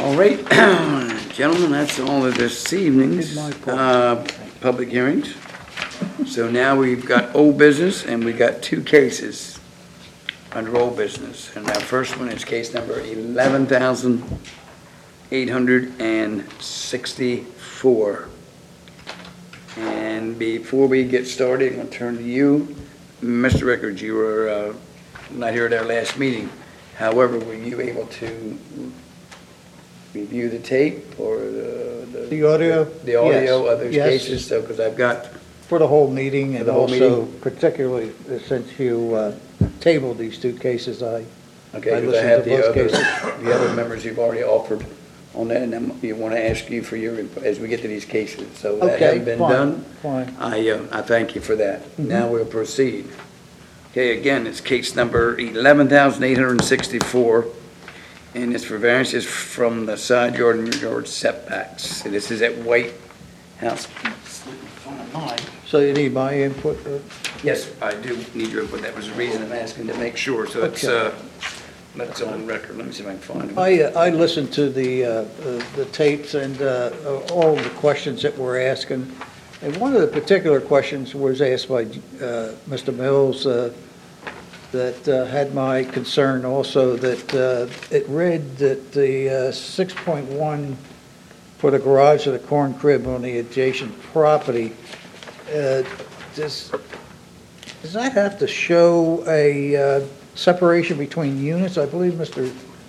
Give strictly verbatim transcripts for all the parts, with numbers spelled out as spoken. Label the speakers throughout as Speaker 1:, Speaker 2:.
Speaker 1: All right, gentlemen, that's all of this evening's uh, public hearings. So now we've got old business, and we've got two cases under old business. And our first one is case number eleven thousand eight hundred sixty-four. And before we get started, I'm going to turn to you, Mister Rickards. You were uh, not here at our last meeting. However, were you able to review the tape or the... The,
Speaker 2: the audio?
Speaker 1: The, the audio
Speaker 2: yes.
Speaker 1: of those
Speaker 2: yes.
Speaker 1: cases? So, because I've got...
Speaker 2: For the whole meeting, and
Speaker 1: the whole
Speaker 2: also
Speaker 1: meeting?
Speaker 2: particularly since you uh, tabled these two cases, I,
Speaker 1: Okay,
Speaker 2: I
Speaker 1: because I
Speaker 2: listened
Speaker 1: have
Speaker 2: to
Speaker 1: the
Speaker 2: both
Speaker 1: other,
Speaker 2: cases.
Speaker 1: the other members you've already offered on that, and I'm, you want to ask you for your, input as we get to these cases. So that
Speaker 2: Okay,
Speaker 1: having been
Speaker 2: fine,
Speaker 1: done,
Speaker 2: fine.
Speaker 1: I, uh, I thank you for that.
Speaker 2: Mm-hmm.
Speaker 1: Now we'll proceed. Okay, again, it's case number eleven thousand eight hundred sixty-four, and it's for variances from the side yard and rear yard setbacks. And this is at White House.
Speaker 2: So you need my input? uh,
Speaker 1: Yes, I do need your input. That was the reason I'm asking to make sure. So it's,
Speaker 2: Okay.
Speaker 1: uh, that's on record. Let me see if I can find it.
Speaker 2: I, uh, I listened to the, uh, uh, the tapes and uh, all the questions that were asking. And one of the particular questions was asked by uh, Mister Mills uh, that uh, had my concern also, that uh, it read that the uh, six point one for the garage of the corn crib on the adjacent property, uh, does, does that have to show a uh, separation between units? I believe Mister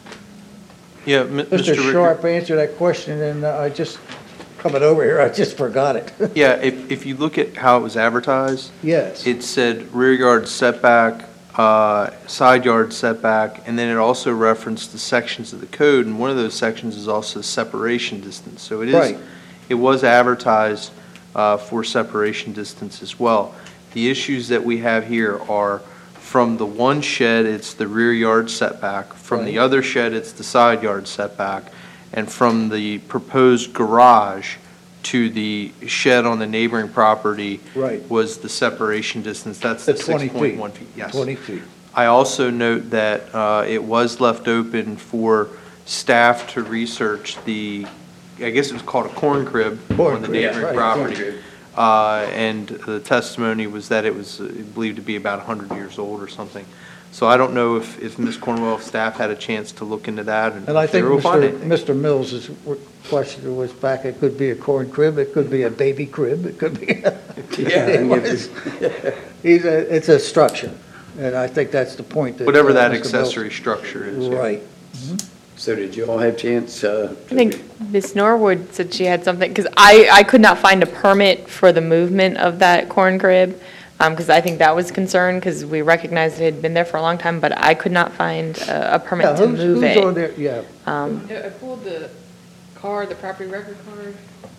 Speaker 3: Yeah, M-
Speaker 2: Mister
Speaker 3: Mister Ricker-
Speaker 2: Sharp answered that question, and uh, I just, coming over here, I just forgot it.
Speaker 3: Yeah, if, if you look at how it was advertised,
Speaker 2: Yes,
Speaker 3: it said rear yard setback, uh, side yard setback, and then it also referenced the sections of the code, and one of those sections is also separation distance. So it is,
Speaker 2: Right.
Speaker 3: it was advertised uh, for separation distance as well. The issues that we have here are from the one shed, it's the rear yard setback. From the
Speaker 2: Right.
Speaker 3: other shed, it's the side yard setback. And from the proposed garage to the shed on the neighboring property
Speaker 2: Right.
Speaker 3: was the separation distance. That's the
Speaker 2: the twenty
Speaker 3: six point
Speaker 2: feet.
Speaker 3: one feet. Yes.
Speaker 2: twenty feet.
Speaker 3: I also note that uh, it was left open for staff to research the, I guess it was called a corn crib
Speaker 2: Corn
Speaker 3: on the
Speaker 2: crib,
Speaker 3: neighboring
Speaker 2: right,
Speaker 3: property.
Speaker 1: corn crib.
Speaker 3: Uh, And the testimony was that it was uh, believed to be about one hundred years old or something. So I don't know if, if Miz Cornwell staff had a chance to look into that and
Speaker 2: And I
Speaker 3: if they
Speaker 2: think
Speaker 3: were able to find
Speaker 2: Mister
Speaker 3: anything.
Speaker 2: Mister Mills's question was back, it could be a corn crib, it could be a baby crib, it could be.
Speaker 1: Yeah,
Speaker 2: It
Speaker 1: and
Speaker 2: was- He's a, it's a structure, and I think that's the point that.
Speaker 3: Whatever
Speaker 2: uh,
Speaker 3: that
Speaker 2: Mister Mills-
Speaker 3: accessory structure is. yeah.
Speaker 2: Right.
Speaker 1: So did you all have a chance? uh,
Speaker 4: I think Miz Norwood said she had something, because I, I could not find a permit for the movement of that corn crib, because I think that was concerned, because we recognized it had been there for a long time, but I could not find a, a
Speaker 2: Yeah,
Speaker 4: permit to
Speaker 2: who's,
Speaker 4: move
Speaker 2: who's on
Speaker 4: it.
Speaker 2: there, yeah.
Speaker 4: Um,
Speaker 5: I pulled the card, the property record card.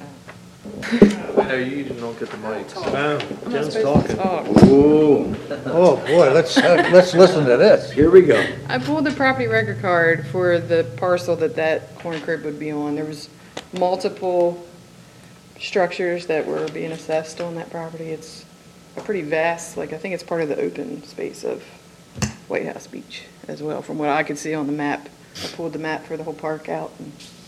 Speaker 3: No, you don't get the mic.
Speaker 5: Wow, Jen's talking.
Speaker 1: Ooh,
Speaker 2: Oh, boy, let's, uh, let's listen to this.
Speaker 1: here we go.
Speaker 5: I pulled the property record card for the parcel that that corn crib would be on. There was multiple structures that were being assessed on that property. It's a pretty vast, like, I think it's part of the open space of White House Beach as well, from what I could see on the map. I pulled the map for the whole park out. and-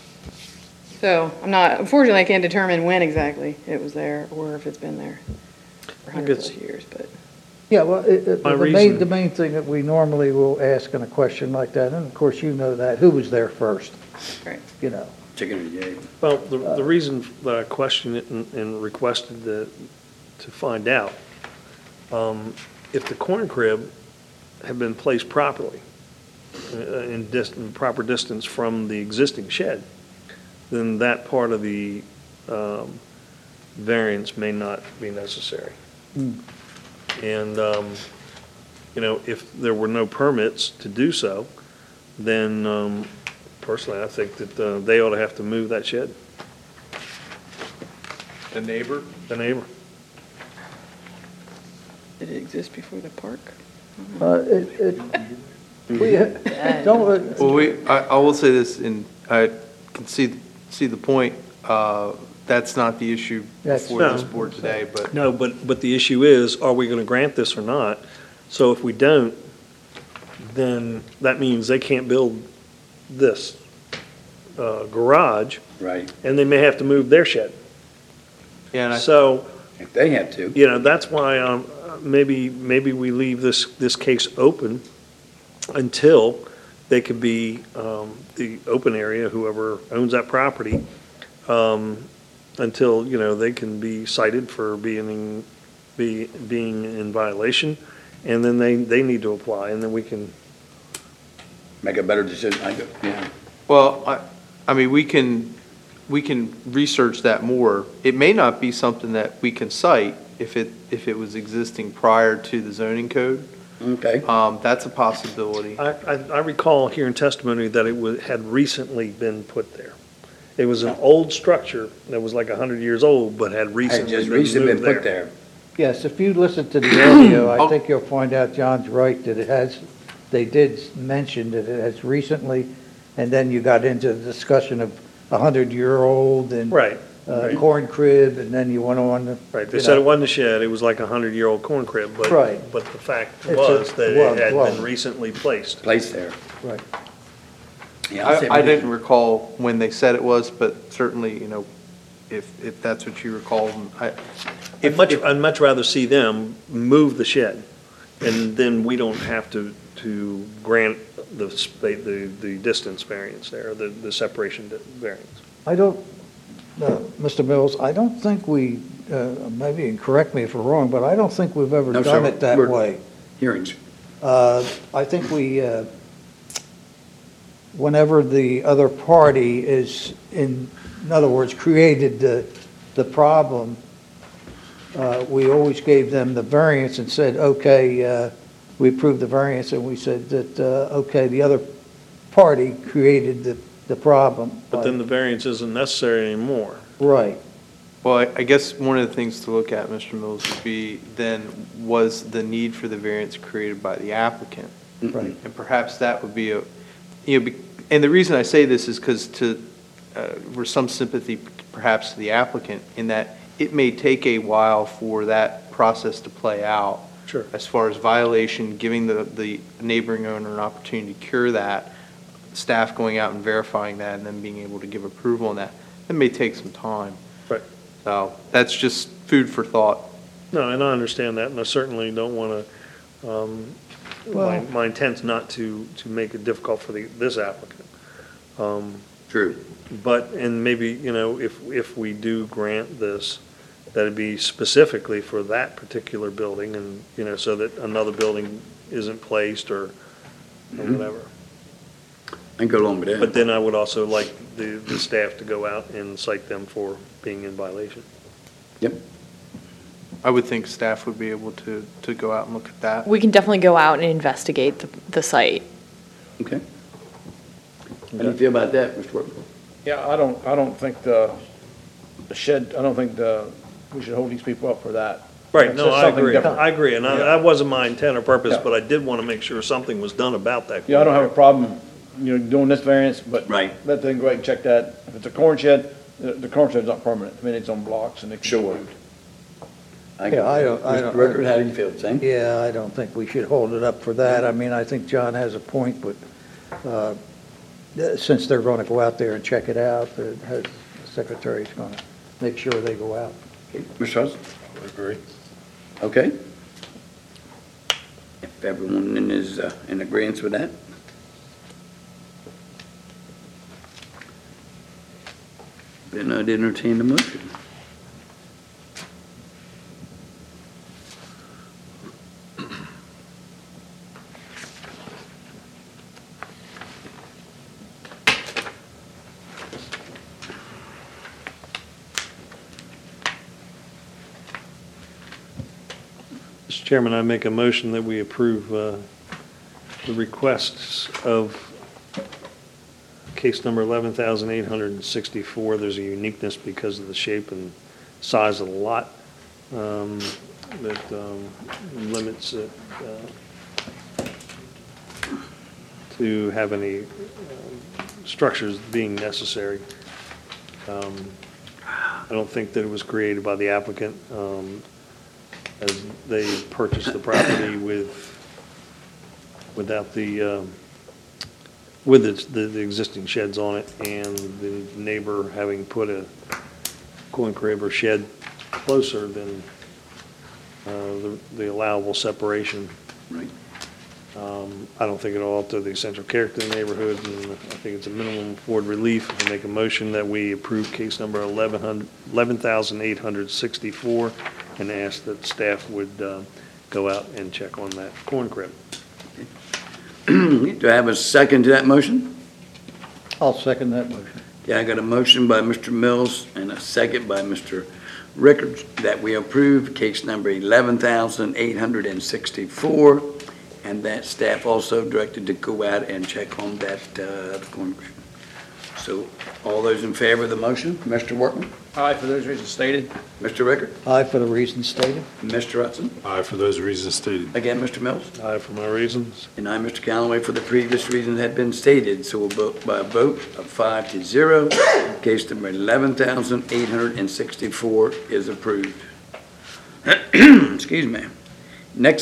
Speaker 5: So, I'm not, unfortunately, I can't determine when exactly it was there, or if it's been there for hundreds of years, but.
Speaker 2: Yeah, well, it- it-
Speaker 6: My
Speaker 2: the main,
Speaker 6: reason-
Speaker 2: the main thing that we normally will ask in a question like that, and of course you know that, who was there first,
Speaker 5: Right.
Speaker 2: you know?
Speaker 1: Chicken and egg.
Speaker 6: Well, the, the reason that I questioned it and, and requested the, to find out, um, if the corn crib had been placed properly, uh, in dis, in proper distance from the existing shed, then that part of the, um, variance may not be necessary.
Speaker 2: Hmm.
Speaker 6: And, um, you know, if there were no permits to do so, then, um, personally, I think that, uh, they ought to have to move that shed,
Speaker 3: The neighbor?
Speaker 6: the neighbor.
Speaker 5: Did it exist before the park?
Speaker 2: Uh, it, it, we, don't, uh,
Speaker 3: Well, we, I, I will say this, and I can see, see the point. Uh, That's not the issue
Speaker 2: That's-
Speaker 3: before
Speaker 6: No.
Speaker 3: this board today, but
Speaker 6: No, but, but the issue is, are we going to grant this or not? So if we don't, then that means they can't build this. uh, garage,
Speaker 1: Right,
Speaker 6: and they may have to move their shed.
Speaker 3: Yeah, and I-
Speaker 6: So,
Speaker 1: if they had to.
Speaker 6: you know, that's why, um, maybe, maybe we leave this, this case open until they could be, um, the open area, whoever owns that property, um, until, you know, they can be cited for being, in- be, being in violation, and then they, they need to apply, and then we can,
Speaker 1: Make a better decision, I go, yeah.
Speaker 3: Well, I, I mean, we can, we can research that more. It may not be something that we can cite if it, if it was existing prior to the zoning code.
Speaker 1: Okay,
Speaker 3: Um, that's a possibility.
Speaker 6: I, I I recall hearing testimony that it was, had recently been put there. It was an old structure that was like a hundred years old, but had
Speaker 1: had
Speaker 6: recently
Speaker 1: just
Speaker 6: been
Speaker 1: recently been
Speaker 6: moved
Speaker 1: put
Speaker 6: there.
Speaker 1: there.
Speaker 2: Yes, if you listen to the audio,
Speaker 3: Oh.
Speaker 2: I think you'll find out John's right, that it has, they did mention that it has recently, and then you got into the discussion of a hundred-year-old and
Speaker 6: Right,
Speaker 2: uh,
Speaker 6: right.
Speaker 2: corn crib, and then you went on to.
Speaker 6: right. They
Speaker 2: you
Speaker 6: said
Speaker 2: know.
Speaker 6: it wasn't a shed, it was like a hundred-year-old corn crib, but,
Speaker 2: Right.
Speaker 6: but the fact
Speaker 2: It's a-
Speaker 6: was that
Speaker 2: was,
Speaker 6: it had
Speaker 2: was.
Speaker 6: been recently placed.
Speaker 1: Place there.
Speaker 2: Right.
Speaker 1: Yeah, I'll say
Speaker 3: I, I
Speaker 1: we-
Speaker 3: didn't recall when they said it was, but certainly, you know, if, if that's what you recall, I,
Speaker 6: I'd
Speaker 3: if,
Speaker 6: much,
Speaker 3: if-
Speaker 6: I'd much rather see them move the shed, and then we don't have to, to grant the, spa- the, the distance variance there, the, the separation di- variance.
Speaker 2: I don't, uh, Mister Mills, I don't think we, uh, maybe you can correct me if we're wrong, but I don't think we've ever
Speaker 1: No,
Speaker 2: done
Speaker 1: sir.
Speaker 2: it that
Speaker 1: We're-
Speaker 2: way.
Speaker 1: Hearings.
Speaker 2: Uh, I think we, uh, whenever the other party is, in, in other words, created the, the problem, uh, we always gave them the variance and said, okay, uh, we approved the variance, and we said that, uh, okay, the other party created the, the problem.
Speaker 6: But then the variance isn't necessary anymore.
Speaker 2: Right.
Speaker 3: well, I, I guess one of the things to look at, Mister Mills, would be then, was the need for the variance created by the applicant?
Speaker 2: Right.
Speaker 3: And perhaps that would be a, you know, be- and the reason I say this is because to, uh, there's some sympathy perhaps to the applicant in that it may take a while for that process to play out.
Speaker 6: Sure.
Speaker 3: As far as violation, giving the, the neighboring owner an opportunity to cure that, staff going out and verifying that, and then being able to give approval on that. That may take some time.
Speaker 6: Right.
Speaker 3: So that's just food for thought.
Speaker 6: No, and I understand that, and I certainly don't want to, um, my,
Speaker 2: Well-
Speaker 6: my intent's not to, to make it difficult for the, this applicant. Um,
Speaker 1: True.
Speaker 6: But, and maybe, you know, if, if we do grant this, that'd be specifically for that particular building and, you know, so that another building isn't placed or, or
Speaker 1: Mhm.
Speaker 6: whatever.
Speaker 1: I can go along with that.
Speaker 6: But then I would also like the, the staff to go out and cite them for being in violation.
Speaker 1: Yep.
Speaker 3: I would think staff would be able to, to go out and look at that.
Speaker 4: We can definitely go out and investigate the, the site.
Speaker 1: Okay. How do you feel about that, Mister Workman?
Speaker 7: Yeah, I don't, I don't think the, the shed, I don't think the, we should hold these people up for that.
Speaker 6: Right,
Speaker 7: It's
Speaker 6: no,
Speaker 7: just
Speaker 6: I
Speaker 7: something
Speaker 6: agree,
Speaker 7: different.
Speaker 6: I agree, and I,
Speaker 7: Yeah.
Speaker 6: that wasn't my intent or purpose,
Speaker 7: Yeah.
Speaker 6: but I did want to make sure something was done about that.
Speaker 7: Yeah, I don't have a problem, you know, doing this variance, but
Speaker 1: Right.
Speaker 7: let them go ahead and check that. If it's a corn shed, the, the corn shed's not permanent. I mean, it's on blocks and it can.
Speaker 1: Sure. I
Speaker 2: Yeah, I don't- I
Speaker 1: Mister
Speaker 2: don't-
Speaker 1: Rickard, how do you feel? Same?
Speaker 2: Yeah, I don't think we should hold it up for that. I mean, I think John has a point, but uh, since they're going to go out there and check it out, the the secretary's going to make sure they go out.
Speaker 1: Okay. Mister Hudson? I agree. Okay. If everyone is uh, in agreement with that? Then I'd entertain the motion.
Speaker 6: Mister Chairman, I make a motion that we approve uh, the requests of case number eleven thousand eight hundred sixty-four. There's a uniqueness because of the shape and size of the lot um, that um, limits it uh, to have any uh, structures being necessary. Um, I don't think that it was created by the applicant. Um, as they purchased the property with, without the um, with its, the, the existing sheds on it, and the neighbor having put a corn crib or shed closer than uh, the the allowable separation.
Speaker 1: Right.
Speaker 6: Um, I don't think it'll alter the essential character of the neighborhood, and I think it's a minimum afford relief. I make a motion that we approve case number eleven thousand eight hundred sixty-four and ask that staff would uh, go out and check on that corn crib.
Speaker 1: Do I have a second to that motion?
Speaker 2: I'll second that motion.
Speaker 1: Yeah, I got a motion by Mister Mills and a second by Mister Rickards that we approve case number eleven thousand eight hundred sixty-four, and that staff also directed to go out and check on that uh, corn crib. So all those in favor of the motion, Mister Workman,
Speaker 7: Aye, for those reasons stated.
Speaker 1: Mister Rickard,
Speaker 2: Aye for the reasons stated.
Speaker 1: Mister Hudson,
Speaker 8: Aye, for those reasons stated.
Speaker 1: again, Mister Mills,
Speaker 6: Aye, for my reasons.
Speaker 1: and I, Mister Callaway, for the previous reasons that had been stated. So we'll vote by a vote of five to zero. Case number eleven thousand eight hundred sixty-four is approved. Excuse me. Next